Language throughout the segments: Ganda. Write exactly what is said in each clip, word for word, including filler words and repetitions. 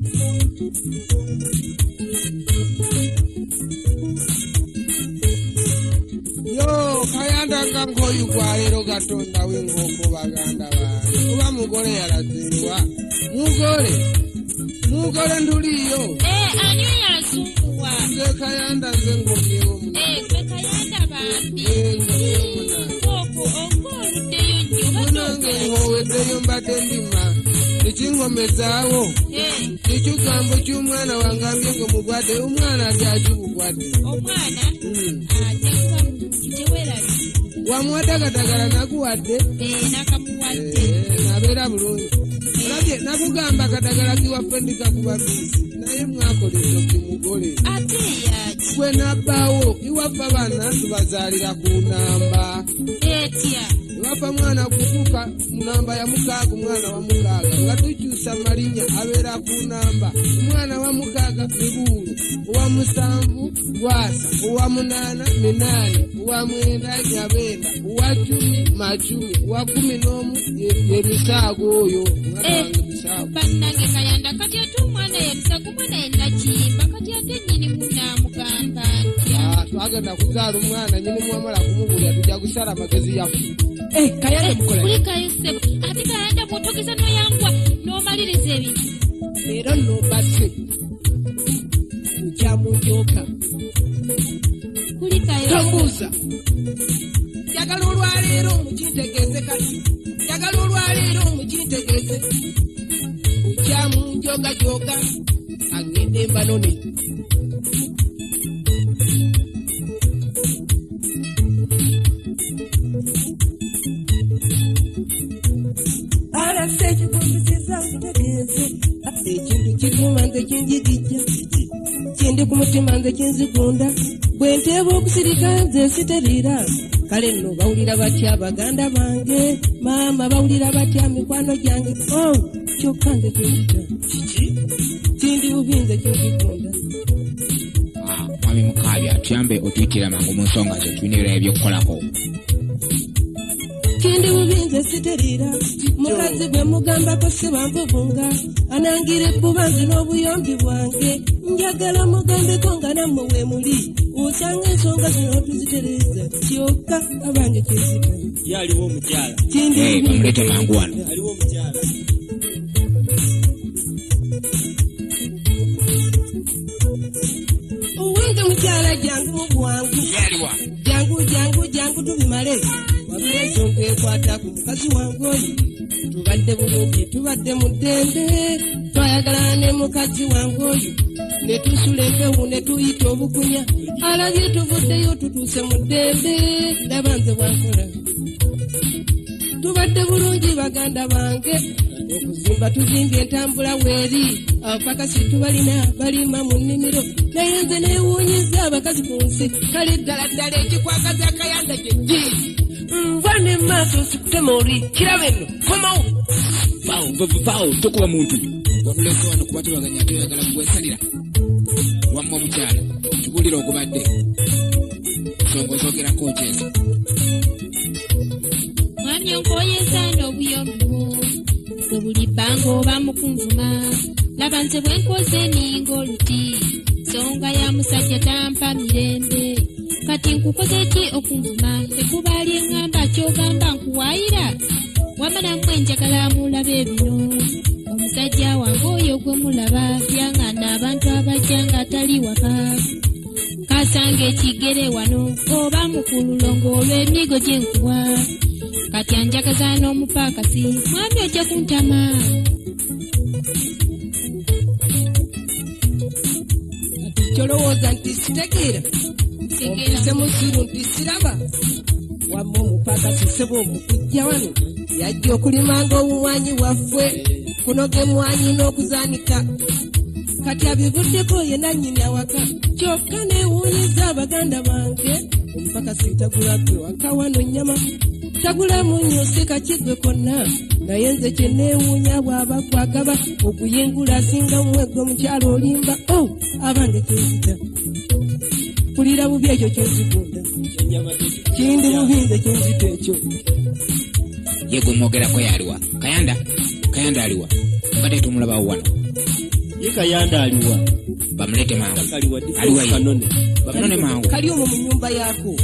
Yo kayanda ngango yugwalero gatonda wengoko baganda bange kuba mugole yalaziwa mugole mugole nduliyo eh anyo yasungwa nze kayanda ngengomyewo muna eh kwe kayanda bambi ngengomyewo muna koko ongoludeyo nnyo munange nhoweddeyo mbadde ndima ekingome zaawo ekigambo ky'omwana wangambye ngo mugwadde omwana akyakibugwadde omwana ajakuba kitewerabi wamwaddagadagala nakuwadde nakamuwadde nabeera bulungi olabye nakugamba kadagala kiwaffe ndikakuba biisi naye mwakoleza kimugole ate yaki gwe nabbaawo iwaffe abaana tubazaalira ku namba etya iwaffe mwana kutuuka namba ya mukaaga omwana wa mukaaga nga tukyusa malinnya abeera ku namba omwana wa mukaaga mibuulu owa musanvu lwasa owa munaana minaani owa mwenda nyabenda owa cumi macumi owa kumi n'omu emisaago oyo bannange kayanda kati ate omwana yebisago omwana yenakiyimba kati ate nnyini munamugamba ntya twagenda kuzaala omwana nyini mwamala kumubulya tujja kusala amagezi yaffe kulikayo ssebo ate kayanda bw'otogeza noyangwa n'omaliriza ebintu leero nombase nkyamunjooka kulikayo tombuuza njagala olwaleero mukintegeeze kati njagala olwaleero mukintegeeze nkyamunjoogajoga agende mbanone ekintu kiruma nze kinjigijja kindi ku mutima nze kinzigunda bwe nteeba okusirika nze siteriira kale nno bawulira batya baganda bange maama bawulira batya mikwano gyange o kyokka nze kinjita kindi bubi nze kinzigunda mwami Mukaabya tuyambe otuyitira mangu mu nsonga zo tulina ebirala ebyokukolako kindi bubi nze siteriira mukazi gwe mugambako sibanvuvunga anangira ebbuba nze n'obuyombi bwange njagala mugambeko nga nammwe we muli osanga ensonga zino tuzitereeza kyokka abange kyezita yaliwo omukyala bamulete mangu wano aliwo omukyala owenge mukyala jangu mu bwangu jangu jangu jangu tubimale wabula ensonga ekwata ku mukazi wange oyo tubadde bulungi tubadde mu ddembe twayagalana ne mukazi wange oyo ne tusula empewu ne tuyita obukunya alabye tuvuddeyo tutuuse mu ddembe laba nze bwankola tubadde bulungi baganda bange okuzimba tuzimbye entambula weeri abapakasi tubalina balima mu nnimiro naye nze neewuunyiza abakazi ku nsi kale ddala ddala ekikwagaza akayanda kyejji nva ne maaso sikutema oli kiraba enno komawo vaawo tokuba muntu wabuleko wano kuba tubaganya toyagala kugwesalira wamma omukyala tubulira ogubadde songa ozogerako okyezo mwami onkoyezaana obuyombo bwe buli bbanga oba mukunvuma laba nze bwe nkoze ninga oluti nsonga ya musajja tampa mirembe kati nkukoze ki okunvuma ekubaali eŋŋamba kyogamba nkuwaayira wamala mmwe njagala mulabe bino omusajja wange oyo gwe mulaba yaŋŋana abantu abajja ng'atali waka kasanga ekigere wano oba mukululongo olw'emigo gye nkuwa kati anjagaza n'omupakasi mwami ojja kuntama kyolowooza nti sitegeera ompise musiru nti siraba wamma omupakasi sebo omukujja wano yajja okulimanga obumwanyi waffe kunoga emwanyi n'okuzaanika kati abivuddeko ye nannyini awaka kyokka neewuunyiza abaganda bange omupakasi tagulabbe waka wano nnyama tagulamu nnyo sekakigwe konna naye nze kye neewuunya bw'aba gwagaba okuyingula asinga mumwegwe mukyalo olimba o abange kyenzita kulira bubi ekyo kyenzigunda kindi bubi nze kyenzita ekyo ye gwe mwogerako yaliwa kayanda kayanda aliwa mbadde tumulabawo wano Kayanda aliwa. Bamulete mangu. Kaliwa Aliwa ye. kanone. Kanone mangu. Kali omwo mu nyumba yako.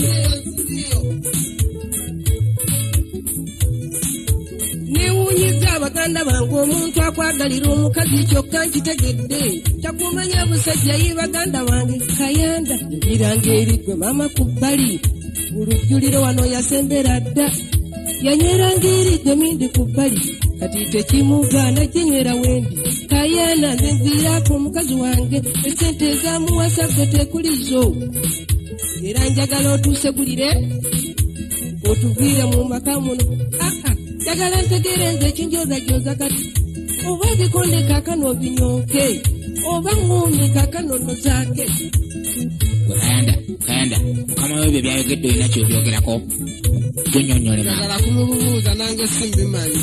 Newunyiza abaganda bange omuntu akwagalira omukazi kyokka nkitegedde. Takumanya busajja ye baganda bange Kayanda. Ebiranga erigwe mama ku bbali. Olujjuliro wano yasembera dda. Yanyeranga erigwe mindi ku bbali. Kati tekimugaana kinywera wendi. Kayanda nze nviirako omukazi wange esente ezamuwasa gwe tekulizo. Era njagala otusegulire otuviire mu maka muno. Aa njagala ntegeere nze ekinjozajoza kati oba ebikonde kaakano obinyooke oba ng'ombi kaakano nozaake. Kayanda, Kayanda, mukama we bye byayogedde olina ky'obyogerako. Tunnyonnyole mangu. Njagala kumubuuza nange simbimanyi.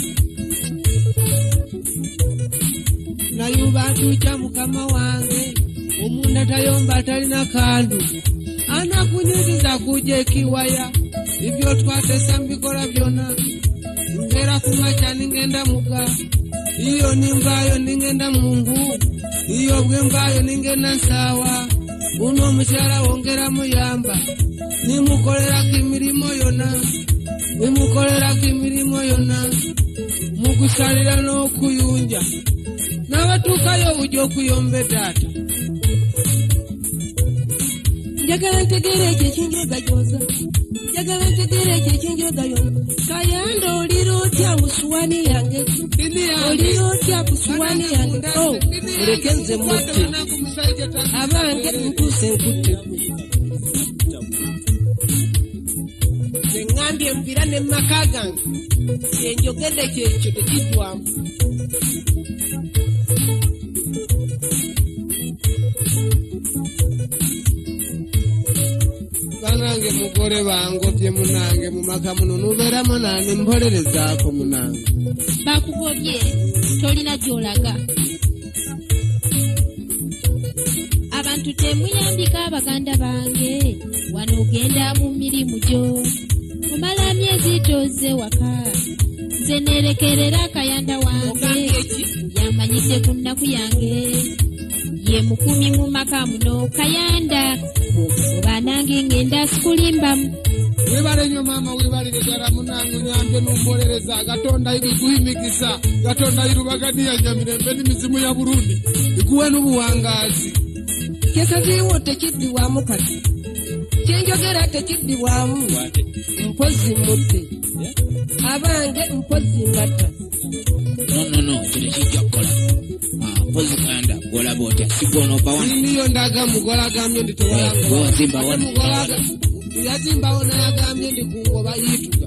Nayuba atuuca mukama wange omunda tayomba atalina kandu. Anakunyiriza kuja ekiwaya ibyo twatesa mbikola byonna. Ngera kumacha ningenda muka iyo nimbayo ningenda mungu iyo bwembayo ningenda sawa. Uno omukyala wongera muyamba nimukolera kimirimo yonna nimukolera kimirimo yonna mukusalira n'okuyunja n'abatuukayo bujja okuyomba taata. Njagala ntegeere ekyo ekinjogajoza. Njagala ntegeere ekyo ekinjogayoza. Kayanda olira otya mu suwani yange? Olira otya ku suwani yange? Oh, muleke nze mutte. Abange ntuuse nkutte. Nze ŋŋambye mpira ne maka gange. Kyenjogedde kyekyo tekiddwamu. Banange mugole bangobye munange mu maka muno nubeeramu nange mpolerezaako munange. Bakugobye tolina gy'olaga. Abantu temuyambika abaganda bange wano ogenda mu mirimu gyo. Omala myezi toze waka. Nze nerekerera Kayanda wange yamanyidde ku nnaku yange. Ye mukumi mu maka muno Kayanda. Oba nange ngenda sikulimbamu. Webale nnyo maama webalire ddala munange nyambe n'ompolereza Katonda ibikuhimikisa Katonda irubaganiya nyamirembe n'emizimu ya Burundi ikuwe n'obuwangaazi. Kyesaziiwo tekiddiwamu kati. Kyenjogera tekiddiwamu. Mpozi mutte. Abange mpozi mbatta. No, no, no, kino kijja kukola. Mpozi Kayanda gw'olaba otya sigona oba wano. Niyo ndaga mugola agambye ndi tewalanga. Gw'ozimba wano. Yazimbawo n'agambye ndi kungoba yiituga.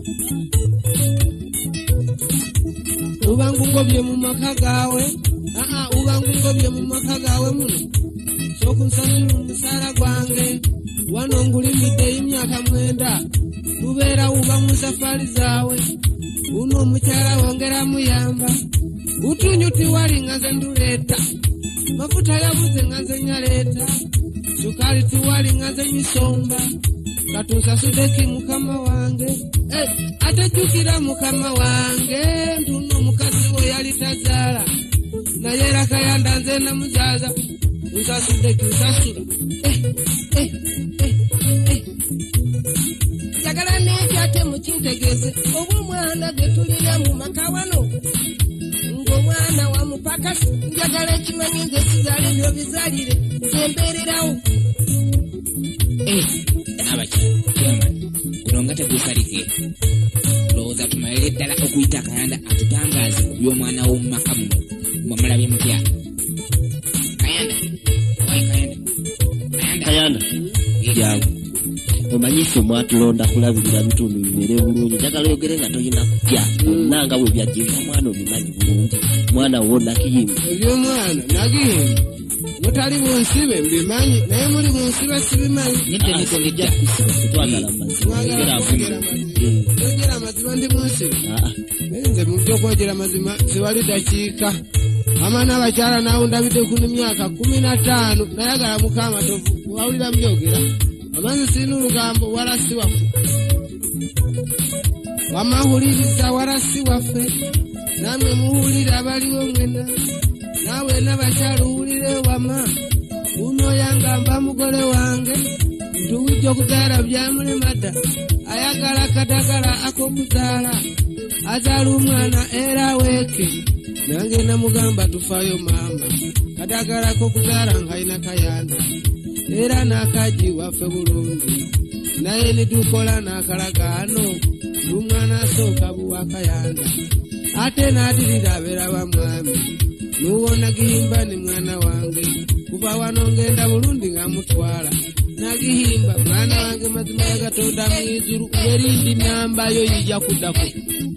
Uba ngugobye mu maka gaawe. Aa uba ngugobye mu maka gaawe muno. Sokunsasula omusaala gwange. Wano ngulimidde emyaka mwenda. Tubeera uba mu safari zaawe. Uno omukyala wongera muyamba. Utunyu tiwali nga nze nduleeta. Mafuta yabuze nga nze nyaleeta. Sukali tiwali nga nze nyisomba. Katunsasudeki mukama wange. Eh, atajjukira mukama wange. Ntuno mukazi we yali tazaala. Naye era Kayanda nze namuzaaza. Nsasudeki nsasula. Eh, eh, eh, eh. Njagala n'ekyo ate mukintegeeze. Oba omwana gwe tulina mu maka wano. Ng'omwana wa mupakasi njagala ekimanyi nze sizaale byo bizaalire nze mbeererawo. Eh, n'abakyala kyamaanyi kuno nga teguusalike. Lowooza tumalire ddala okuyita Kayanda atutangaaze ku by'omwana w'omu maka muno mwe mulabye mutya. Kayanda, owaye Kayanda. Kayanda. Kayanda. Jaawe. Omanyise mwatulonda kulabirira bitundu bibeere bulungi. Njagala oyogere nga toyina kutya. Nanga bwe byajjira omwana obimanyi bulungi. Mwana wo nakiyimba. Eby'omwana nagiyimba. Mutali mu nsibe mbimanyi naye muli mu nsibe sibimanyi. Nitejja kusiba twagala mazima. Oyogera amazima ndi mu nsibe. Nze mu by'okwogera amazima siwali dakiika. Ama n'abakyala naawe ndabidde ku myaka kumi na ttaano nayagala mukama tovu. Wawulira byogera. Amanzi sinu lugambo wala si waffe. Wamahuliriza wala si waffe. Namwe muwulira abaliwo mwena. nawe n'abakyalulire wama uno yangamba mugole wange ntuwijja okuzaala byamulemadda ayagala kadagala ak'okuzaala azaala omwana era aweeke nange namugamba tufayo maama kadagala k'okuzaala ng'alina kayanda era n'akaji waffe bulungi naye nitukola n'akalagaano lumwana asooka buwa kayanda ate n'adirira abeera bamwami nuwona gihimba ni mwana wange kuva wano ngenda Burundi nga mutwala nagihimba mwana wange mazima ya Katonda mwizuru erindi myambayo yijja kuddako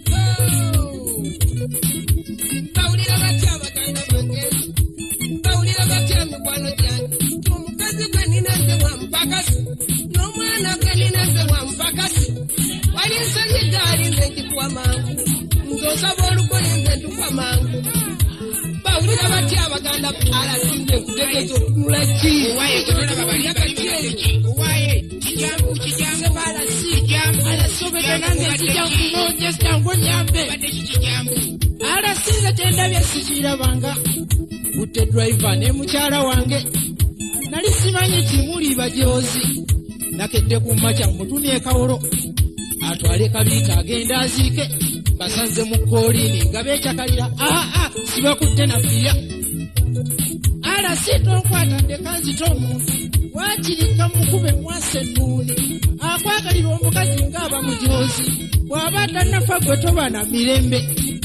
bawulira batya baganda bange bawulira batya mikwano gyange omukazi gwe nina nze wa mpakasi n'omwana gwe nina nze wa mpakasi wali nsonyi gaali nze nkikuwa mangu nzosaba olukole nze ntukwa mangu bawulira batya abaganda alasimbe kutegeeza okunula ki owaye kutola babalya bakyeyi owaye kijambu kijambu bala si jambu alasobeka nange kijambu kunoonya sitangu nyambe badde kijambu alasinga tendabye sikirabanga butte driver ne mukyala wange nali simanyi timuli bajoozi nakedde ku makya mutuni ekawolo atwale kabiika agenda aziike basanze mu koolini nga beekyakalira aa sibakutte nafiya ala sitonkwata ndekanzita omuntu wakirika mukube mwase ennuuni akwagalira omukazi ng'aba mujoozi bw'aba tannafa gwe toba na mirembe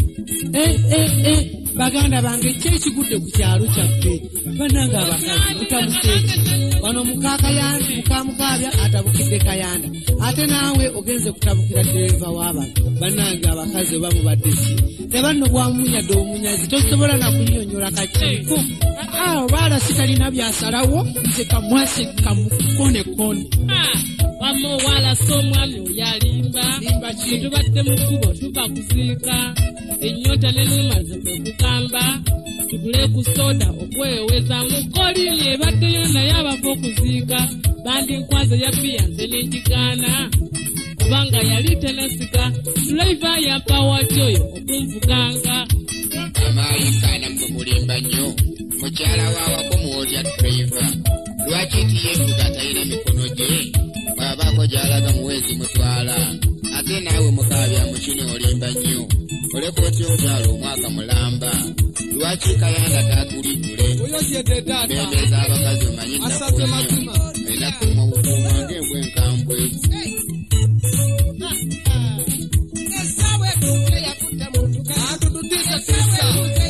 baganda bange kyekigudde ku kyalo kyaffe bannanga abakazi mutamuseeki wano mukakayanda mukamukaabya atabukidde kayanda ate naawe ogenze kutabukira dereva w'abantu bannanga abakazi oba mubadde ki ne banno bwamunyadde omunyazi tosobola nakunyonyola kakiiko awo baala sitalina byasalawo nze kamwase kamukonekone wamma owala so omwami oyalimba tubadde mu kkubo tuva kuziika ennyota ne lumaze kwekugamba tugule ku soda okweweza mu kolini ebaddeyo naye abava okuziika bandi nkwaza ya bbiya nze n'enjigaana kubanga yali tenasika tulayva yampawa kyoyo okunvuganga amaayikaana mwe mulimba nnyo mukyala waawako muwolya tulayva lwaki tiyevuga talina mikono gye bw'abaako gy'alaga muweezi mutwala ate naawe mukaabya mukino olimba nnyo olekooti omukyalo omwaka mulamba lwaki kayanda taatuliggule beebeeza abakazi omanyi nnakunnyo alina kuuma bukuuma ng'embwa enkambwe esaawa ekute yakutta muntu atututiisa